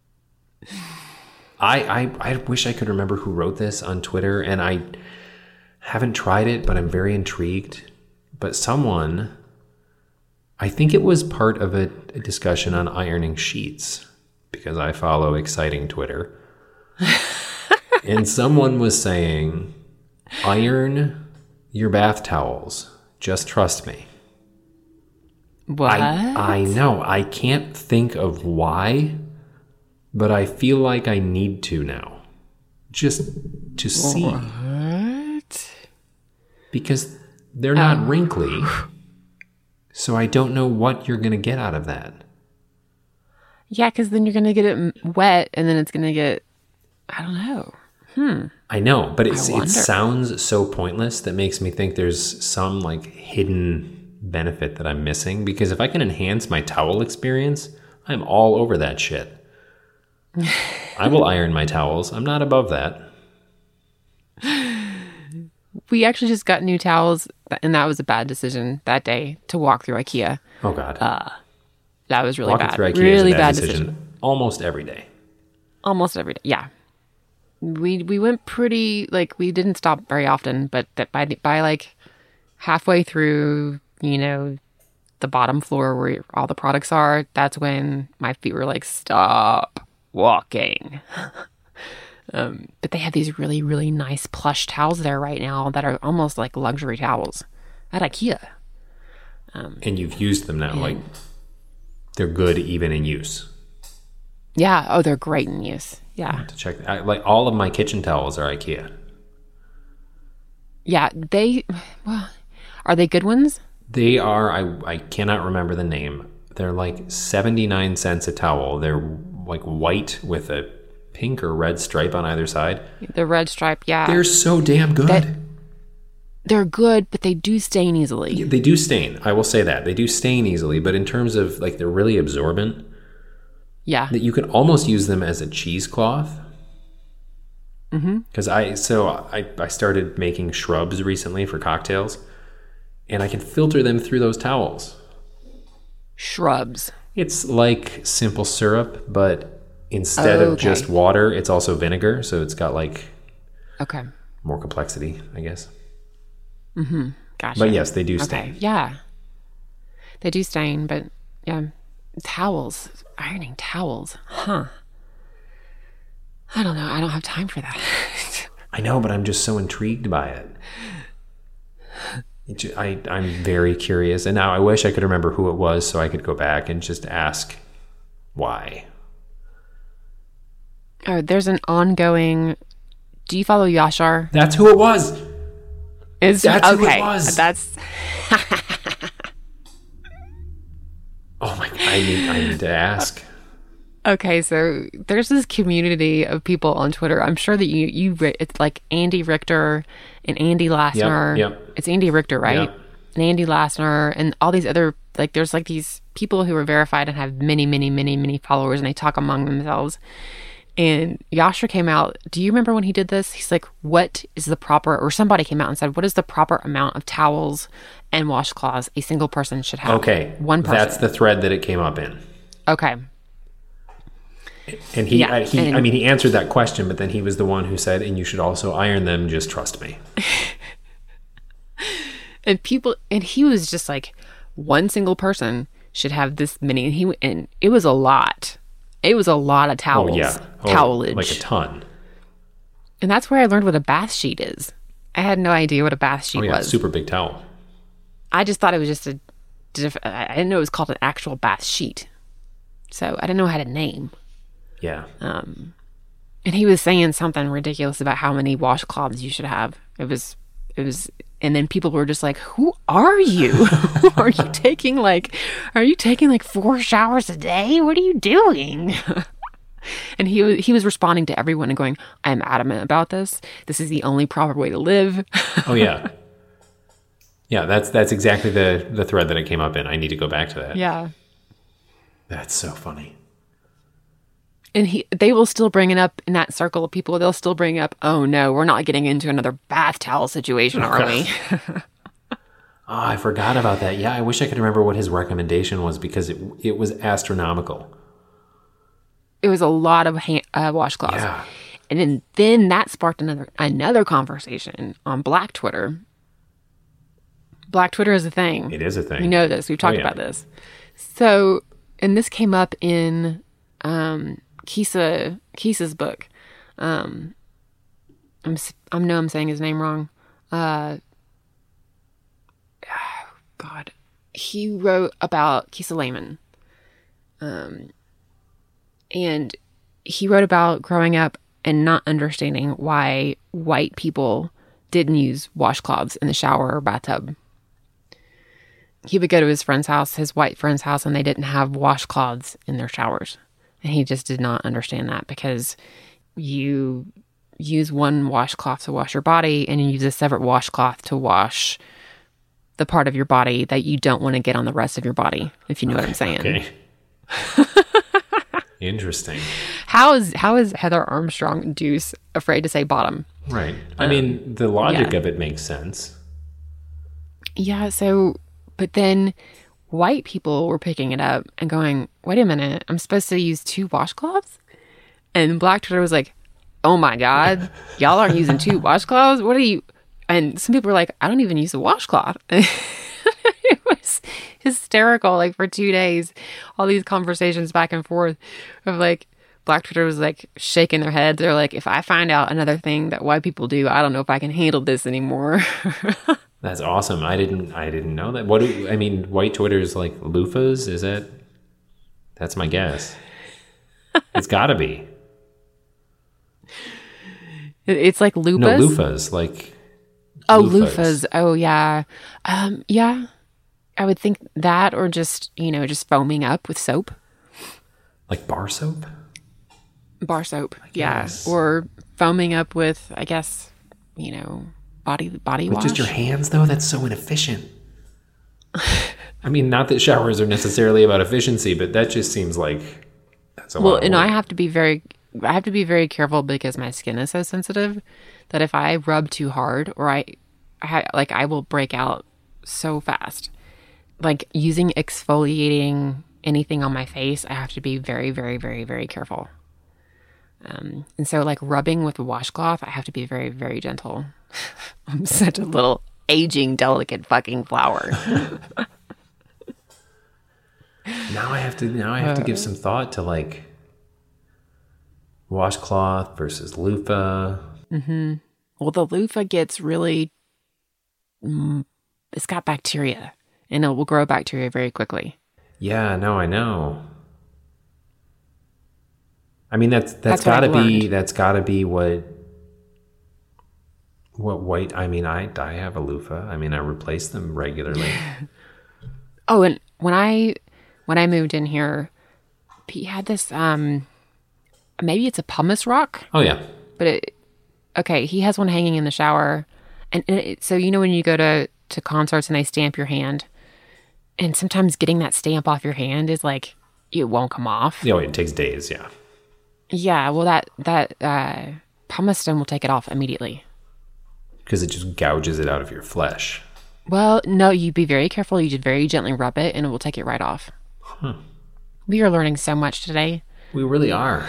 I, I I wish I could remember who wrote this on Twitter, and I haven't tried it, but I'm very intrigued. But someone, I think it was part of a, a discussion on ironing sheets, because I follow exciting Twitter. And someone was saying, iron your bath towels. Just trust me. What? I, I know. I can't think of why, but I feel like I need to now. Just to see. What? Because they're not oh. wrinkly. So I don't know what you're going to get out of that. Yeah, because then you're going to get it wet and then it's going to get, I don't know. Hmm. I know, but it's, I it sounds so pointless that makes me think there's some like hidden benefit that I'm missing. Because if I can enhance my towel experience, I'm all over that shit. I will iron my towels. I'm not above that. We actually just got new towels, and that was a bad decision that day to walk through IKEA. Oh, God. Uh, that was really Walking bad. through IKEA really is a bad, bad decision, decision. Almost every day. Almost every day, yeah. We we went pretty, like, we didn't stop very often, but that by by like halfway through, you know, the bottom floor where all the products are, that's when my feet were like, stop walking. um, but they have these really, really nice plush towels there right now that are almost like luxury towels at IKEA. Um, and you've used them now, and, like they're good even in use. Yeah. Oh, they're great in use. Yeah. To check, I, like all of my kitchen towels are IKEA. Yeah, they. Well, are they good ones? They are. I I cannot remember the name. They're like seventy-nine cents a towel. They're like white with a pink or red stripe on either side. The red stripe, yeah. They're so damn good. That, they're good, but they do stain easily. They do stain. I will say that. They do stain easily, but in terms of like they're really absorbent. Yeah. That you can almost use them as a cheesecloth. Mm-hmm. Because I so I, I started making shrubs recently for cocktails, and I can filter them through those towels. Shrubs. It's like simple syrup, but instead oh, of okay. just water, it's also vinegar, so it's got like okay more complexity, I guess. Mm-hmm. Gotcha. But yes, they do stain. Okay. Yeah. They do stain, but yeah. Towels. Ironing towels. Huh. I don't know. I don't have time for that. I know, but I'm just so intrigued by it. I, I'm very curious. And now I wish I could remember who it was so I could go back and just ask why. Oh, there's an ongoing... Do you follow Yashar? That's who it was. Is That's okay. who it was. That's... Oh my God. I need, I need to ask. Okay, so there's this community of people on Twitter. I'm sure that you, you it's like Andy Richter and Andy Lassner. Yep, yep. It's Andy Richter, right? Yep. And Andy Lassner and all these other, like, there's like these people who are verified and have many, many, many, many followers, and they talk among themselves. And Yashar came out. Do you remember when he did this? He's like, what is the proper, or somebody came out and said, what is the proper amount of towels and washcloths a single person should have? Okay. One person. That's the thread that it came up in. Okay. And he, Yeah, uh, he and- I mean, he answered that question, but then he was the one who said, and you should also iron them, just trust me. And people, and he was just like, one single person should have this many. And he, and it was a lot. It was a lot of towels. Oh, yeah. Oh, Towelage. like a ton. And that's where I learned what a bath sheet is. I had no idea what a bath sheet Oh, yeah. was. Super big towel. I just thought it was just a, diff- I didn't know it was called an actual bath sheet. So I didn't know how to name. Yeah. Um, and he was saying something ridiculous about how many washcloths you should have. It was, it was, and then people were just like, "Who are you? Are you taking like, are you taking like four showers a day? What are you doing?" And he was he was responding to everyone and going, "I'm adamant about this. This is the only proper way to live." Oh yeah. Yeah, that's that's exactly the the thread that it came up in. I need to go back to that. Yeah. That's so funny. And he, they will still bring it up in that circle of people. They'll still bring up, "Oh no, we're not getting into another bath towel situation, are we?" Oh, I forgot about that. Yeah, I wish I could remember what his recommendation was because it it was astronomical. It was a lot of hand, uh, washcloths. Yeah. And then, then that sparked another another conversation on Black Twitter. Black Twitter is a thing. It is a thing. We know this. We've talked Oh, yeah. about this. So, and this came up in um, Kisa Kisa's book. Um, I'm s- I know I'm saying his name wrong. Uh, God, he wrote about Kisa Lehman. Um, and he wrote about growing up and not understanding why white people didn't use washcloths in the shower or bathtub. He would go to his friend's house, his white friend's house, and they didn't have washcloths in their showers. And he just did not understand that because you use one washcloth to wash your body and you use a separate washcloth to wash the part of your body that you don't want to get on the rest of your body, if you know what I'm saying. Okay. Interesting. How is how is Heather Armstrong Deuce afraid to say bottom? Right. I mean, the logic yeah. of it makes sense. Yeah, so, but then white people were picking it up and going, wait a minute, I'm supposed to use two washcloths? And Black Twitter was like, oh my God, y'all aren't using two washcloths? What are you? And some people were like, I don't even use a washcloth. It was hysterical, like for two days, all these conversations back and forth of like, Black Twitter was like shaking their heads. They're like, if I find out another thing that white people do, I don't know if I can handle this anymore. That's awesome. I didn't I didn't know that. What do I mean, white Twitter is like loofahs? Is that that's my guess. It's gotta be. It's like loofahs. No, loofahs, like Oh, loofahs. Oh, yeah. Um, yeah. I would think that or just, you know, just foaming up with soap. Like bar soap? Bar soap. Yeah. guess. Or foaming up with, I guess, you know, body body With wash. just your hands, though? That's so inefficient. I mean, not that showers are necessarily about efficiency, but that just seems like that's a Well, lot of and I work. have to be very, I have to be very careful because my skin is so sensitive that if I rub too hard or I, I like, I will break out so fast. Like using exfoliating anything on my face, I have to be very, very, very, very careful. Um, and so like rubbing with a washcloth, I have to be very, very gentle. I'm such a little aging, delicate fucking flower. Now I have to now I have to give some thought to like washcloth versus loofah. Well, the loofah gets really mm, it's got bacteria, and it will grow bacteria very quickly. Yeah, no, I know. I mean, that's that's, That's what gotta I've be learned. that's gotta be what what white. I mean, I I have a loofah. I mean, I replace them regularly. Oh, and when I when I moved in here, Pete had this. Um, maybe it's a pumice rock, Oh yeah, but it. Okay, he has one hanging in the shower, and, and it, so you know when you go to to concerts and they stamp your hand, and sometimes getting that stamp off your hand is like it won't come off. oh, it takes days. Yeah, Yeah, well that that uh, pumice stone will take it off immediately. because it just gouges it out of your flesh. Well, no, you be very careful. You just very gently rub it, and it will take it right off. Huh. We are learning so much today. We really are.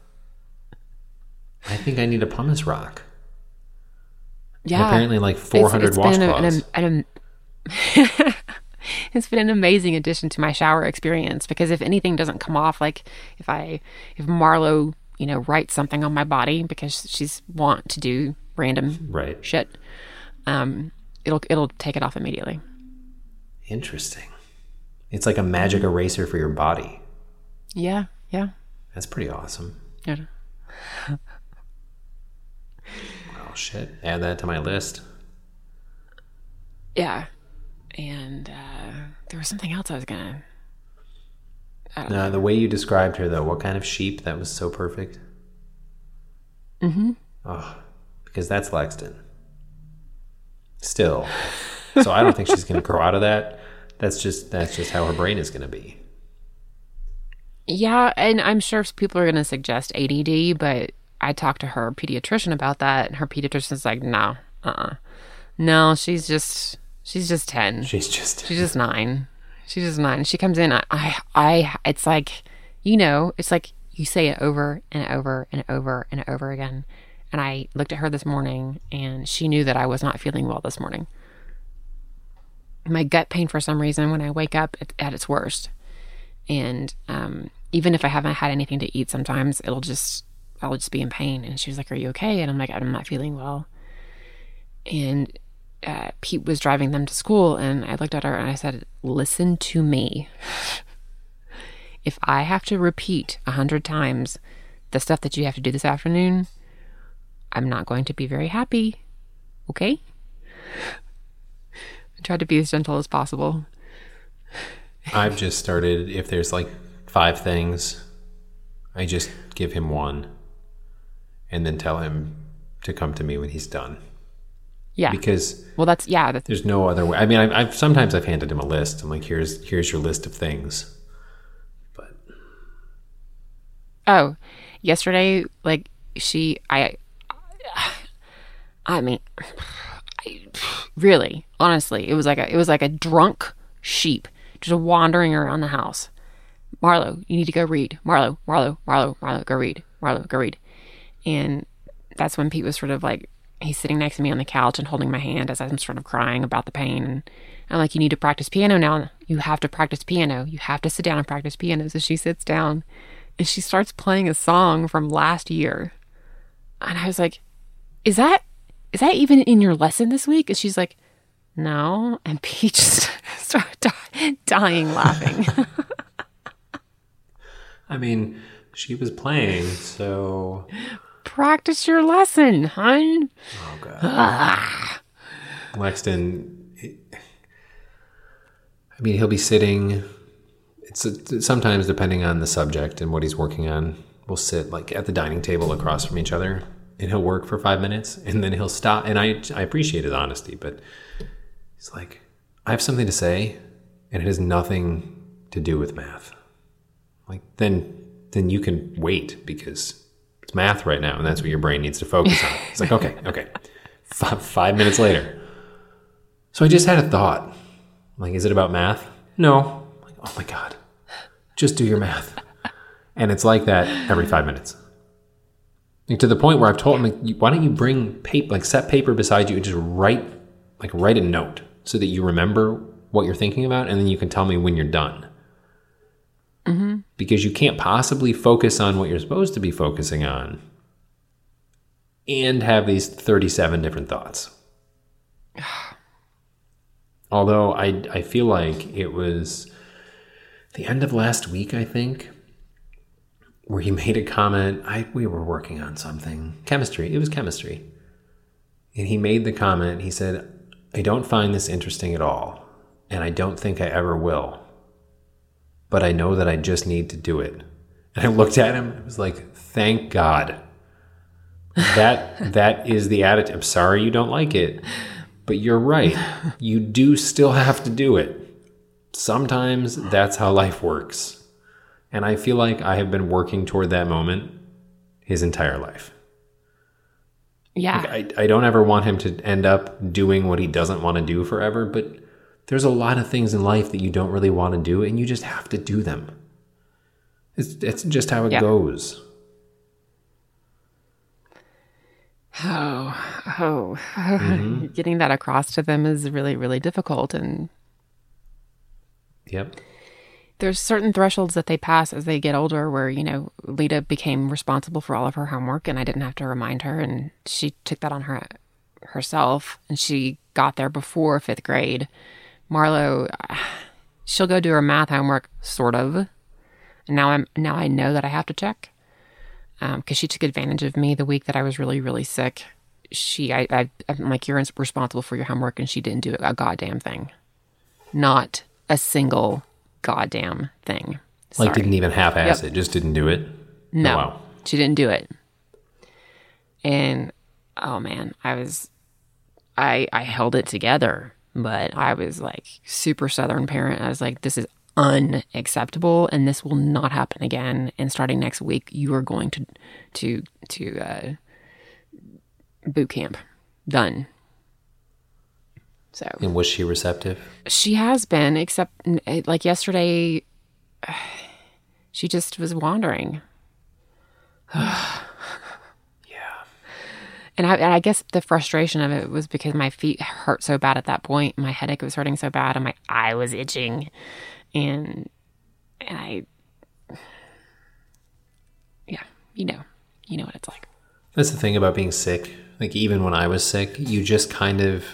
I think I need a pumice rock. Yeah, And apparently, like four It's- hundred it's been washcloths. an, an, an, it's been an amazing addition to my shower experience because if anything doesn't come off, like if I if Marlo, you know, writes something on my body because she's want to do random Right. shit, um, it'll it'll take it off immediately. Interesting. It's like a magic eraser for your body. Yeah, yeah, That's pretty awesome. yeah. Oh shit! Add that to my list. Yeah. And uh, there was something else I was gonna. Uh, the way you described her, though, what kind of sheep? That was so perfect. Mm-hmm. Oh, because that's Lexton. Still, so I don't think she's going to grow out of that. That's just that's just how her brain is going to be. Yeah, and I'm sure people are gonna suggest A D D, but I talked to her pediatrician about that, and her pediatrician's like, no, uh, uh no, she's just she's just ten. She's just She's just nine. She's just nine. She comes in. I, I, I, it's like, you know, it's like you say it over and over and over and over again. And I looked at her this morning and she knew that I was not feeling well this morning. My gut pain, for some reason, when I wake up at, at its worst. And um, even if I haven't had anything to eat, sometimes it'll just, I'll just be in pain. And she was like, are you okay? And I'm like, I'm not feeling well. And Uh, Pete was driving them to school, and I looked at her and I said, listen to me. If I have to repeat a hundred times the stuff that you have to do this afternoon, I'm not going to be very happy. Okay? I tried to be as gentle as possible. I've just started, if there's like five things, I just give him one and then tell him to come to me when he's done. Yeah. Because well, that's, yeah. That's, there's no other way. I mean, I've, I've sometimes I've handed him a list. I'm like, here's here's your list of things. But oh, yesterday, like she, I, I mean, I, really, honestly, it was like a, it was like a drunk sheep just wandering around the house. Marlo, you need to go read. Marlo, Marlo, Marlo, Marlo, go read. Marlo, go read. And that's when Pete was sort of like, he's sitting next to me on the couch and holding my hand as I'm sort of crying about the pain. And I'm like, you need to practice piano now. You have to practice piano. You have to sit down and practice piano. So she sits down and she starts playing a song from last year. And I was like, is that, is that even in your lesson this week? And she's like, no. And Pete just started die- dying laughing. I mean, she was playing, so Practice your lesson, hon. oh god. Ah. Lexton, I mean, he'll be sitting. It's, it's sometimes depending on the subject and what he's working on. We'll sit like at the dining table across from each other, and he'll work for five minutes, and then he'll stop. And I I appreciate his honesty, but he's like, I have something to say, and it has nothing to do with math. Like then then you can wait because it's math right now, and that's what your brain needs to focus on. It's like, okay, okay. F- five minutes later. So I just had a thought. Like, is it about math? No. Like, oh my God. Just do your math. And it's like that every five minutes. Like, to the point where I've told him, like, why don't you bring paper, like set paper beside you and just write, like write a note so that you remember what you're thinking about, and then you can tell me when you're done. Mm-hmm. Because you can't possibly focus on what you're supposed to be focusing on and have these thirty-seven different thoughts. Although I, I feel like it was the end of last week, I think, where he made a comment. I we were working on something. Chemistry. It was chemistry. And he made the comment. He said, I don't find this interesting at all. And I don't think I ever will. But I know that I just need to do it. And I looked at him. It was like, thank God. That that is the attitude. I'm sorry you don't like it. But you're right. You do still have to do it. Sometimes that's how life works. And I feel like I have been working toward that moment his entire life. Yeah. Like I, I don't ever want him to end up doing what he doesn't want to do forever, but there's a lot of things in life that you don't really want to do, and you just have to do them. It's, it's just how it yeah. goes. Oh, oh. Mm-hmm. Getting that across to them is really, really difficult. And yep. There's certain thresholds that they pass as they get older where, you know, Lita became responsible for all of her homework and I didn't have to remind her, and she took that on her herself, and she got there before fifth grade. Marlo, she'll go do her math homework, sort of. And now I'm now I know that I have to check. Because um, she took advantage of me the week that I was really, really sick. She, I, I, I'm like, you're responsible for your homework, and she didn't do a goddamn thing. Not a single goddamn thing. Sorry. Like didn't even half-ass yep. it, just didn't do it? No, oh, wow. She didn't do it. And, oh man, I was, I, I held it together, but I was like super Southern parent. I was like, this is unacceptable, and this will not happen again. And starting next week, you are going to to to uh, boot camp. Done. So. And was she receptive? She has been, except like yesterday, she just was wandering. Yeah. And I, and I guess the frustration of it was because my feet hurt so bad at that point. My headache was hurting so bad, and my eye was itching. And, and I, yeah, you know, you know what it's like. That's the thing about being sick. Like, even when I was sick, you just kind of,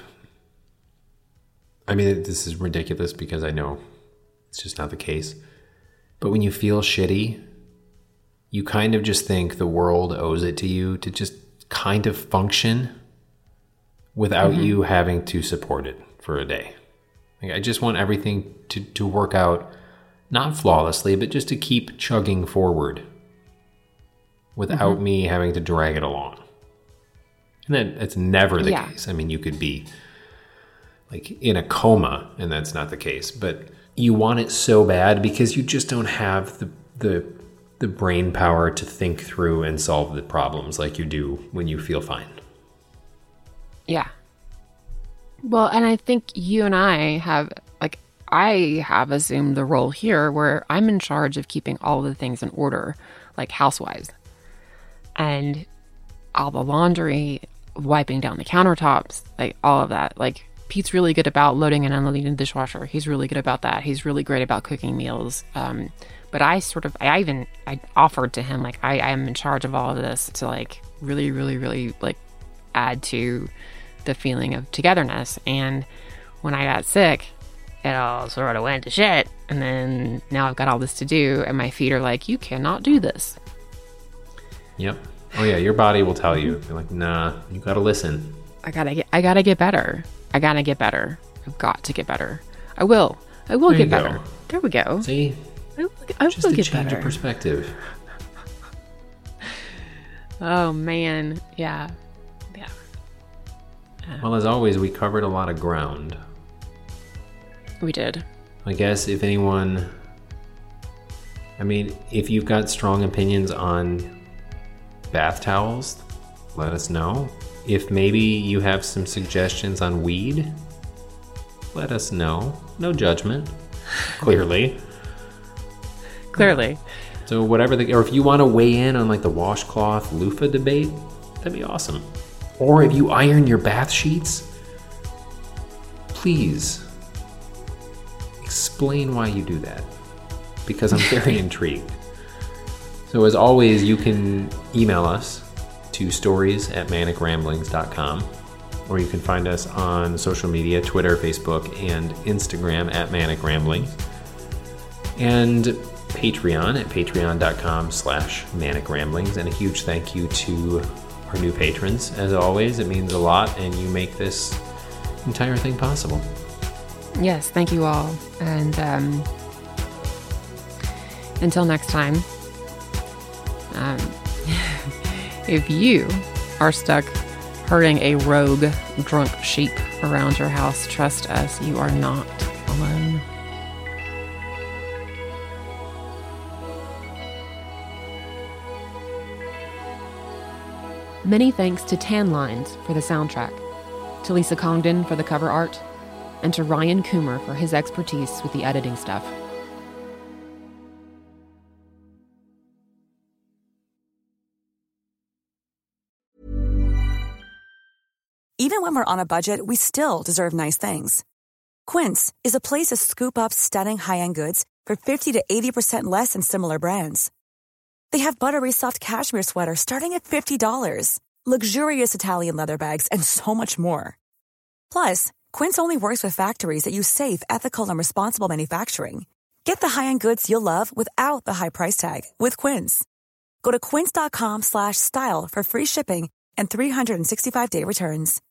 I mean, this is ridiculous because I know it's just not the case. But when you feel shitty, you kind of just think the world owes it to you to just kind of function without mm-hmm. you having to support it for a day. Like, I just want everything to, to work out, not flawlessly, but just to keep chugging forward without mm-hmm. me having to drag it along. And that, that's never the yeah. case. I mean, you could be like in a coma, and that's not the case. But you want it so bad because you just don't have the the the brain power to think through and solve the problems like you do when you feel fine. Yeah. Well, and I think you and I have, like, I have assumed the role here where I'm in charge of keeping all of the things in order, like housewives. And all the laundry, wiping down the countertops, like all of that. Like, Pete's really good about loading and unloading the dishwasher. He's really good about that. He's really great about cooking meals. Um, but I sort of, I even, I offered to him, like, I, I am in charge of all of this to, like, really, really, really, like, add to the feeling of togetherness. And when I got sick, it all sort of went to shit. And then now I've got all this to do, and my feet are like, you cannot do this. Yep. Oh yeah, your body will tell you. You're like, nah, you gotta listen. I gotta get, I gotta get better. I gotta get better. I've got to get better. I will. I will there get better. Go. There we go. See? I will, I Just will a get change better. of perspective. Oh man, yeah. Yeah. Well, as always, we covered a lot of ground. We did. I guess if anyone, I mean, if you've got strong opinions on bath towels, let us know. If maybe you have some suggestions on weed, let us know. No judgment, clearly. Clearly. So whatever the, or if you want to weigh in on like the washcloth loofah debate, that'd be awesome. Or if you iron your bath sheets, please explain why you do that, because I'm very intrigued. So as always, you can email us to stories at manic ramblings dot com. or you can find us on social media, Twitter, Facebook, and Instagram at Manic Ramblings. And Patreon at patreon.com slash Manic Ramblings. And a huge thank you to our new patrons. As always, it means a lot, and you make this entire thing possible. Yes, thank you all. And um, until next time, um, if you are stuck herding a rogue drunk sheep around your house, trust us, you are not alone. Many thanks to Tan Lines for the soundtrack, to Lisa Congdon for the cover art, and to Ryan Coomer for his expertise with the editing stuff. Even when we're on a budget, we still deserve nice things. Quince is a place to scoop up stunning high-end goods for fifty to eighty percent less than similar brands. They have buttery soft cashmere sweaters starting at fifty dollars, luxurious Italian leather bags, and so much more. Plus, Quince only works with factories that use safe, ethical, and responsible manufacturing. Get the high-end goods you'll love without the high price tag with Quince. Go to quince.com slash style for free shipping and three sixty-five day returns.